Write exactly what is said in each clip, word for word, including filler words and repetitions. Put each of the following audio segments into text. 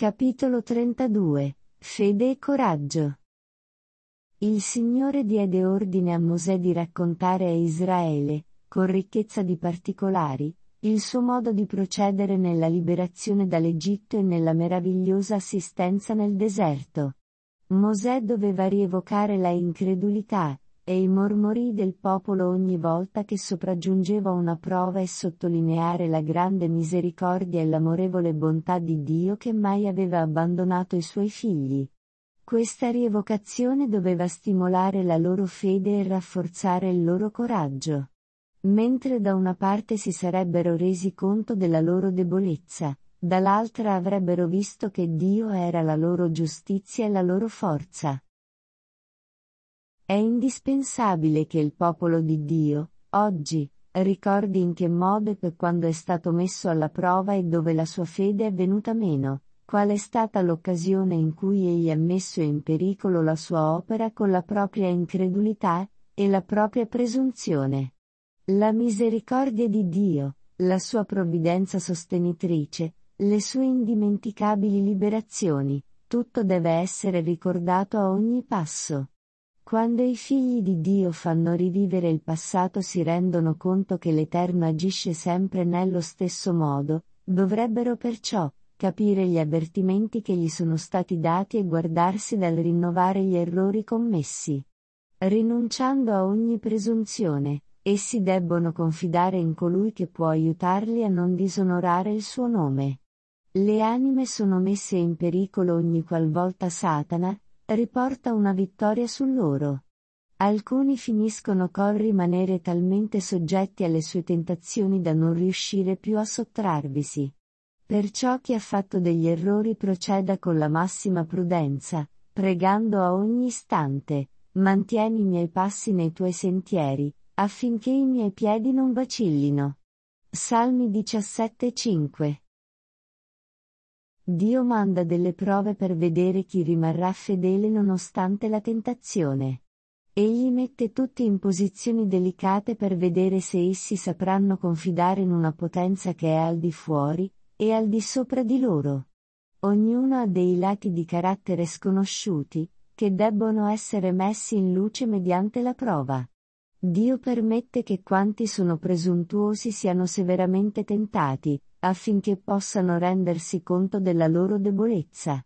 Capitolo trentadue. Fede e coraggio. Il Signore diede ordine a Mosè di raccontare a Israele, con ricchezza di particolari, il suo modo di procedere nella liberazione dall'Egitto e nella meravigliosa assistenza nel deserto. Mosè doveva rievocare la incredulità e i mormori del popolo ogni volta che sopraggiungeva una prova e sottolineare la grande misericordia e l'amorevole bontà di Dio che mai aveva abbandonato i suoi figli. Questa rievocazione doveva stimolare la loro fede e rafforzare il loro coraggio. Mentre da una parte si sarebbero resi conto della loro debolezza, dall'altra avrebbero visto che Dio era la loro giustizia e la loro forza. È indispensabile che il popolo di Dio, oggi, ricordi in che modo e per quando è stato messo alla prova e dove la sua fede è venuta meno, qual è stata l'occasione in cui egli ha messo in pericolo la sua opera con la propria incredulità e la propria presunzione. La misericordia di Dio, la sua provvidenza sostenitrice, le sue indimenticabili liberazioni, tutto deve essere ricordato a ogni passo. Quando i figli di Dio fanno rivivere il passato si rendono conto che l'Eterno agisce sempre nello stesso modo, dovrebbero perciò capire gli avvertimenti che gli sono stati dati e guardarsi dal rinnovare gli errori commessi. Rinunciando a ogni presunzione, essi debbono confidare in colui che può aiutarli a non disonorare il suo nome. Le anime sono messe in pericolo ogni qualvolta Satana riporta una vittoria su loro. Alcuni finiscono col rimanere talmente soggetti alle sue tentazioni da non riuscire più a sottrarvisi. Perciò chi ha fatto degli errori proceda con la massima prudenza, pregando a ogni istante: mantieni i miei passi nei tuoi sentieri, affinché i miei piedi non vacillino. Salmi diciassette cinque. Dio manda delle prove per vedere chi rimarrà fedele nonostante la tentazione. Egli mette tutti in posizioni delicate per vedere se essi sapranno confidare in una potenza che è al di fuori e al di sopra di loro. Ognuno ha dei lati di carattere sconosciuti, che debbono essere messi in luce mediante la prova. Dio permette che quanti sono presuntuosi siano severamente tentati, affinché possano rendersi conto della loro debolezza.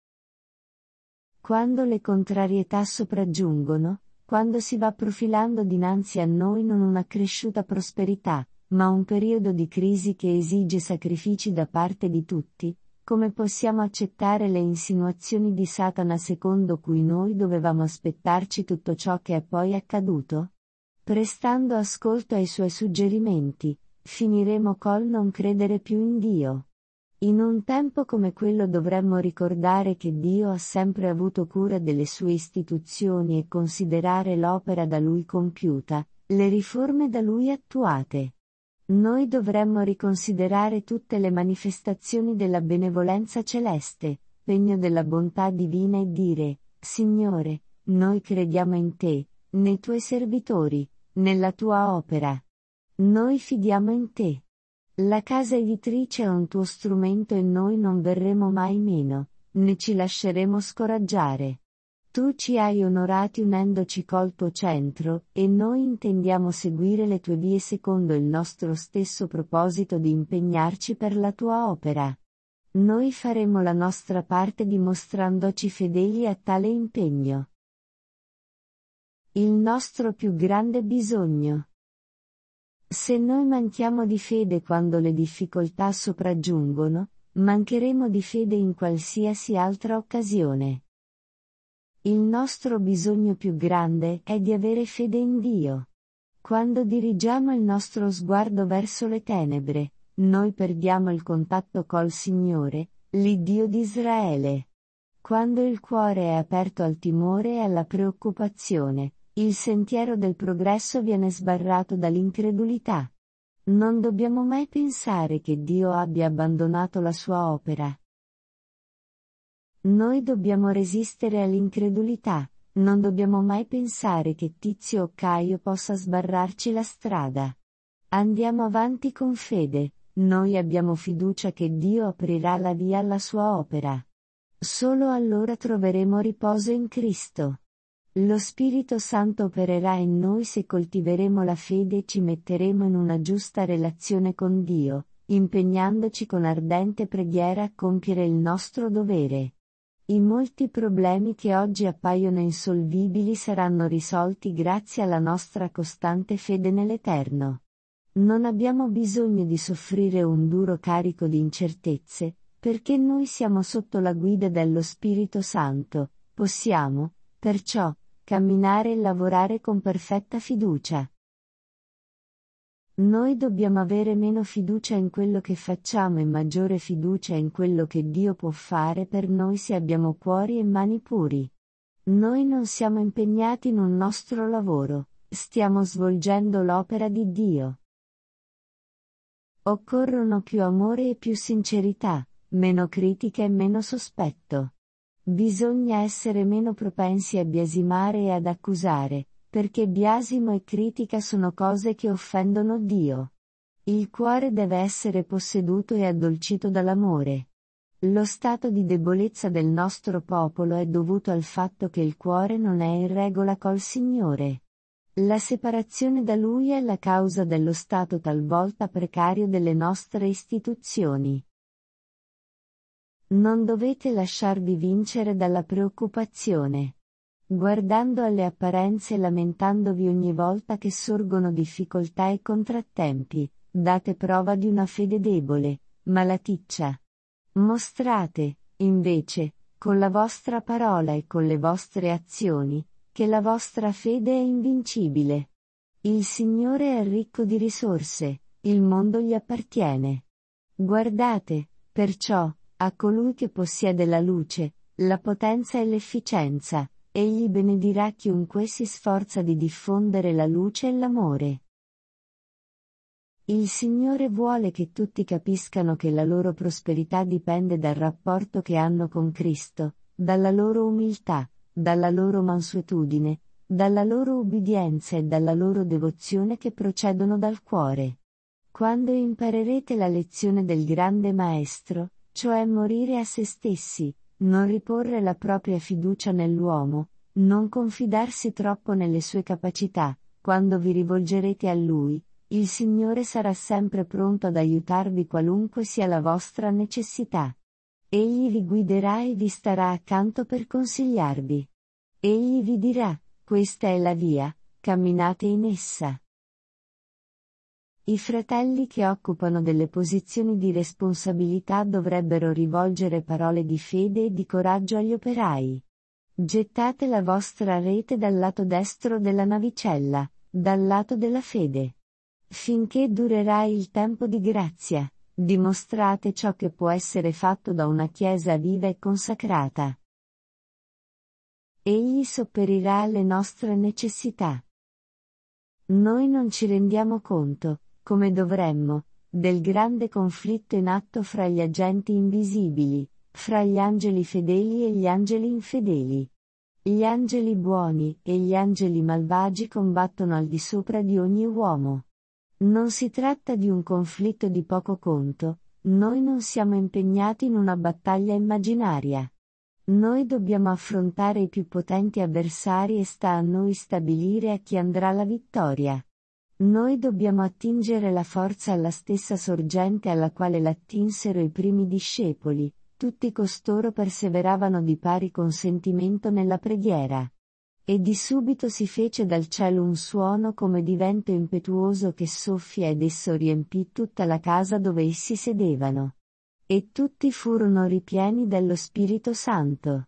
Quando le contrarietà sopraggiungono, quando si va profilando dinanzi a noi non una cresciuta prosperità, ma un periodo di crisi che esige sacrifici da parte di tutti, come possiamo accettare le insinuazioni di Satana secondo cui noi dovevamo aspettarci tutto ciò che è poi accaduto? Prestando ascolto ai suoi suggerimenti, finiremo col non credere più in Dio. In un tempo come quello dovremmo ricordare che Dio ha sempre avuto cura delle sue istituzioni e considerare l'opera da Lui compiuta, le riforme da Lui attuate. Noi dovremmo riconsiderare tutte le manifestazioni della benevolenza celeste, pegno della bontà divina e dire: Signore, noi crediamo in Te, nei Tuoi servitori, nella Tua opera. Noi fidiamo in Te. La casa editrice è un Tuo strumento e noi non verremo mai meno, né ci lasceremo scoraggiare. Tu ci hai onorati unendoci col Tuo centro, e noi intendiamo seguire le Tue vie secondo il nostro stesso proposito di impegnarci per la Tua opera. Noi faremo la nostra parte dimostrandoci fedeli a tale impegno. Il nostro più grande bisogno. Se noi manchiamo di fede quando le difficoltà sopraggiungono, mancheremo di fede in qualsiasi altra occasione. Il nostro bisogno più grande è di avere fede in Dio. Quando dirigiamo il nostro sguardo verso le tenebre, noi perdiamo il contatto col Signore, l'Iddio di Israele. Quando il cuore è aperto al timore e alla preoccupazione, il sentiero del progresso viene sbarrato dall'incredulità. Non dobbiamo mai pensare che Dio abbia abbandonato la sua opera. Noi dobbiamo resistere all'incredulità, non dobbiamo mai pensare che Tizio o Caio possa sbarrarci la strada. Andiamo avanti con fede, noi abbiamo fiducia che Dio aprirà la via alla sua opera. Solo allora troveremo riposo in Cristo. Lo Spirito Santo opererà in noi se coltiveremo la fede e ci metteremo in una giusta relazione con Dio, impegnandoci con ardente preghiera a compiere il nostro dovere. I molti problemi che oggi appaiono insolvibili saranno risolti grazie alla nostra costante fede nell'Eterno. Non abbiamo bisogno di soffrire un duro carico di incertezze, perché noi siamo sotto la guida dello Spirito Santo, possiamo, perciò, camminare e lavorare con perfetta fiducia. Noi dobbiamo avere meno fiducia in quello che facciamo e maggiore fiducia in quello che Dio può fare per noi se abbiamo cuori e mani puri. Noi non siamo impegnati in un nostro lavoro, stiamo svolgendo l'opera di Dio. Occorrono più amore e più sincerità, meno critica e meno sospetto. Bisogna essere meno propensi a biasimare e ad accusare, perché biasimo e critica sono cose che offendono Dio. Il cuore deve essere posseduto e addolcito dall'amore. Lo stato di debolezza del nostro popolo è dovuto al fatto che il cuore non è in regola col Signore. La separazione da Lui è la causa dello stato talvolta precario delle nostre istituzioni. Non dovete lasciarvi vincere dalla preoccupazione. Guardando alle apparenze e lamentandovi ogni volta che sorgono difficoltà e contrattempi, date prova di una fede debole, malaticcia. Mostrate, invece, con la vostra parola e con le vostre azioni, che la vostra fede è invincibile. Il Signore è ricco di risorse, il mondo gli appartiene. Guardate, perciò, a colui che possiede la luce, la potenza e l'efficienza, egli benedirà chiunque si sforza di diffondere la luce e l'amore. Il Signore vuole che tutti capiscano che la loro prosperità dipende dal rapporto che hanno con Cristo, dalla loro umiltà, dalla loro mansuetudine, dalla loro ubbidienza e dalla loro devozione che procedono dal cuore. Quando imparerete la lezione del grande Maestro, cioè morire a se stessi, non riporre la propria fiducia nell'uomo, non confidarsi troppo nelle sue capacità, quando vi rivolgerete a Lui, il Signore sarà sempre pronto ad aiutarvi qualunque sia la vostra necessità. Egli vi guiderà e vi starà accanto per consigliarvi. Egli vi dirà, questa è la via, camminate in essa. I fratelli che occupano delle posizioni di responsabilità dovrebbero rivolgere parole di fede e di coraggio agli operai. Gettate la vostra rete dal lato destro della navicella, dal lato della fede. Finché durerà il tempo di grazia, dimostrate ciò che può essere fatto da una Chiesa viva e consacrata. Egli sopperirà alle nostre necessità. Noi non ci rendiamo conto, come dovremmo, del grande conflitto in atto fra gli agenti invisibili, fra gli angeli fedeli e gli angeli infedeli. Gli angeli buoni e gli angeli malvagi combattono al di sopra di ogni uomo. Non si tratta di un conflitto di poco conto, noi non siamo impegnati in una battaglia immaginaria. Noi dobbiamo affrontare i più potenti avversari e sta a noi stabilire a chi andrà la vittoria. Noi dobbiamo attingere la forza alla stessa sorgente alla quale l'attinsero i primi discepoli, tutti costoro perseveravano di pari consentimento nella preghiera. E di subito si fece dal cielo un suono come di vento impetuoso che soffia ed esso riempì tutta la casa dove essi sedevano. E tutti furono ripieni dello Spirito Santo.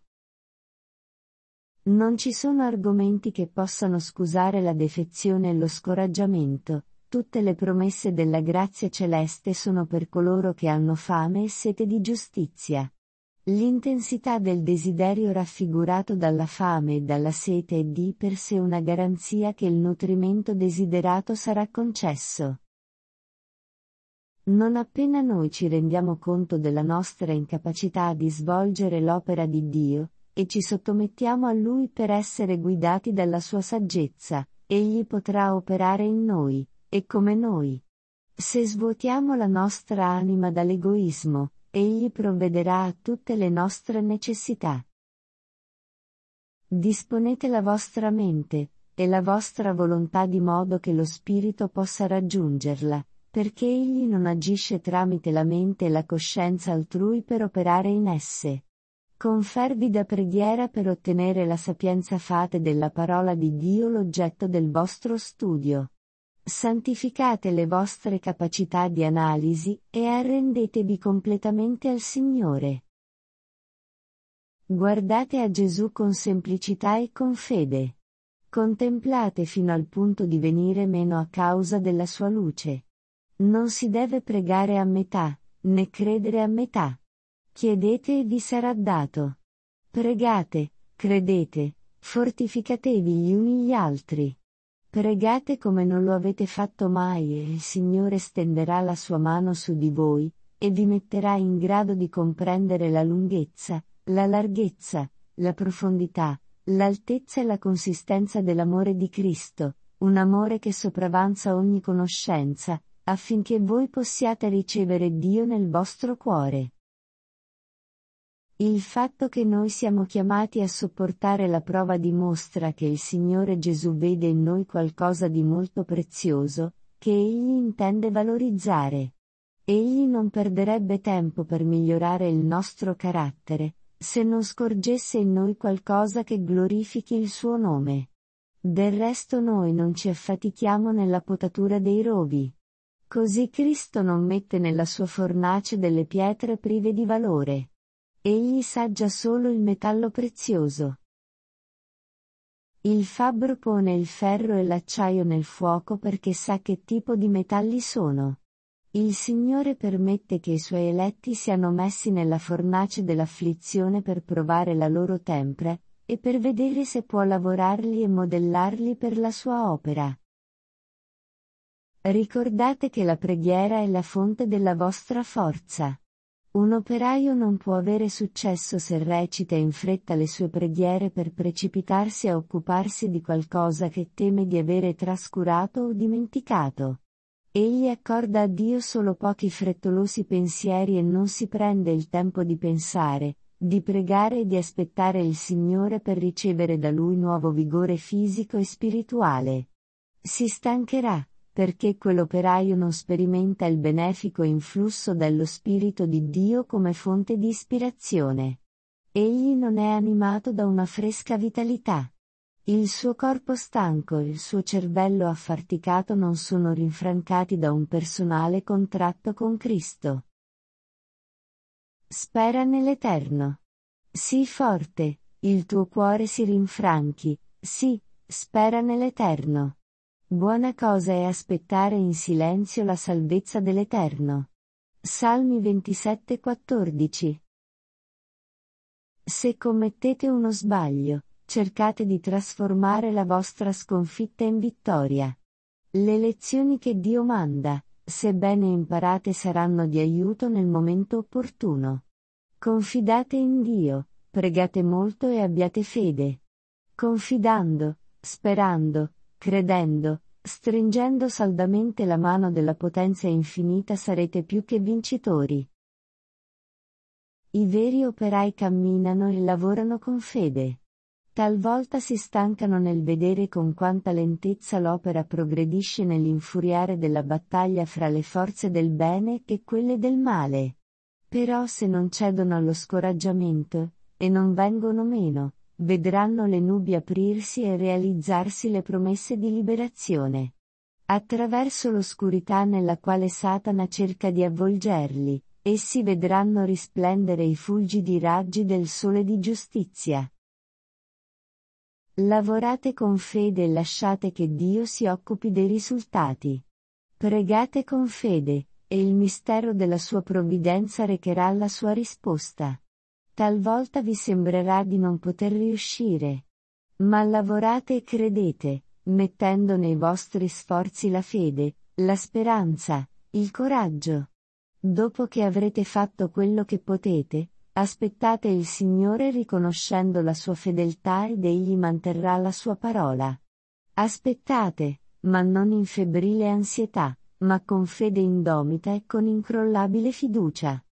Non ci sono argomenti che possano scusare la defezione e lo scoraggiamento, tutte le promesse della grazia celeste sono per coloro che hanno fame e sete di giustizia. L'intensità del desiderio raffigurato dalla fame e dalla sete è di per sé una garanzia che il nutrimento desiderato sarà concesso. Non appena noi ci rendiamo conto della nostra incapacità di svolgere l'opera di Dio, e ci sottomettiamo a Lui per essere guidati dalla sua saggezza, Egli potrà operare in noi, e come noi. Se svuotiamo la nostra anima dall'egoismo, Egli provvederà a tutte le nostre necessità. Disponete la vostra mente e la vostra volontà di modo che lo Spirito possa raggiungerla, perché Egli non agisce tramite la mente e la coscienza altrui per operare in esse. Con fervida preghiera per ottenere la sapienza fate della parola di Dio l'oggetto del vostro studio. Santificate le vostre capacità di analisi e arrendetevi completamente al Signore. Guardate a Gesù con semplicità e con fede. Contemplate fino al punto di venire meno a causa della sua luce. Non si deve pregare a metà, né credere a metà. Chiedete e vi sarà dato. Pregate, credete, fortificatevi gli uni gli altri. Pregate come non lo avete fatto mai e il Signore stenderà la sua mano su di voi, e vi metterà in grado di comprendere la lunghezza, la larghezza, la profondità, l'altezza e la consistenza dell'amore di Cristo, un amore che sopravanza ogni conoscenza, affinché voi possiate ricevere Dio nel vostro cuore. Il fatto che noi siamo chiamati a sopportare la prova dimostra che il Signore Gesù vede in noi qualcosa di molto prezioso, che Egli intende valorizzare. Egli non perderebbe tempo per migliorare il nostro carattere, se non scorgesse in noi qualcosa che glorifichi il suo nome. Del resto noi non ci affatichiamo nella potatura dei rovi. Così Cristo non mette nella sua fornace delle pietre prive di valore. Egli saggia solo il metallo prezioso. Il fabbro pone il ferro e l'acciaio nel fuoco perché sa che tipo di metalli sono. Il Signore permette che i Suoi eletti siano messi nella fornace dell'afflizione per provare la loro tempra, e per vedere se può lavorarli e modellarli per la sua opera. Ricordate che la preghiera è la fonte della vostra forza. Un operaio non può avere successo se recita in fretta le sue preghiere per precipitarsi a occuparsi di qualcosa che teme di avere trascurato o dimenticato. Egli accorda a Dio solo pochi frettolosi pensieri e non si prende il tempo di pensare, di pregare e di aspettare il Signore per ricevere da Lui nuovo vigore fisico e spirituale. Si stancherà, perché quell'operaio non sperimenta il benefico influsso dello Spirito di Dio come fonte di ispirazione. Egli non è animato da una fresca vitalità. Il suo corpo stanco e il suo cervello affaticato non sono rinfrancati da un personale contratto con Cristo. Spera nell'Eterno. Sii forte, il tuo cuore si rinfranchi, sì, spera nell'Eterno. Buona cosa è aspettare in silenzio la salvezza dell'Eterno. Salmi ventisette quattordici. Se commettete uno sbaglio, cercate di trasformare la vostra sconfitta in vittoria. Le lezioni che Dio manda, se bene imparate, saranno di aiuto nel momento opportuno. Confidate in Dio, pregate molto e abbiate fede. Confidando, sperando, credendo, stringendo saldamente la mano della potenza infinita sarete più che vincitori. I veri operai camminano e lavorano con fede. Talvolta si stancano nel vedere con quanta lentezza l'opera progredisce nell'infuriare della battaglia fra le forze del bene e quelle del male. Però se non cedono allo scoraggiamento, e non vengono meno, vedranno le nubi aprirsi e realizzarsi le promesse di liberazione. Attraverso l'oscurità nella quale Satana cerca di avvolgerli, essi vedranno risplendere i fulgidi raggi del sole di giustizia. Lavorate con fede e lasciate che Dio si occupi dei risultati. Pregate con fede, e il mistero della sua provvidenza recherà la sua risposta. Talvolta vi sembrerà di non poter riuscire. Ma lavorate e credete, mettendo nei vostri sforzi la fede, la speranza, il coraggio. Dopo che avrete fatto quello che potete, aspettate il Signore riconoscendo la sua fedeltà ed Egli manterrà la sua parola. Aspettate, ma non in febbrile ansietà, ma con fede indomita e con incrollabile fiducia.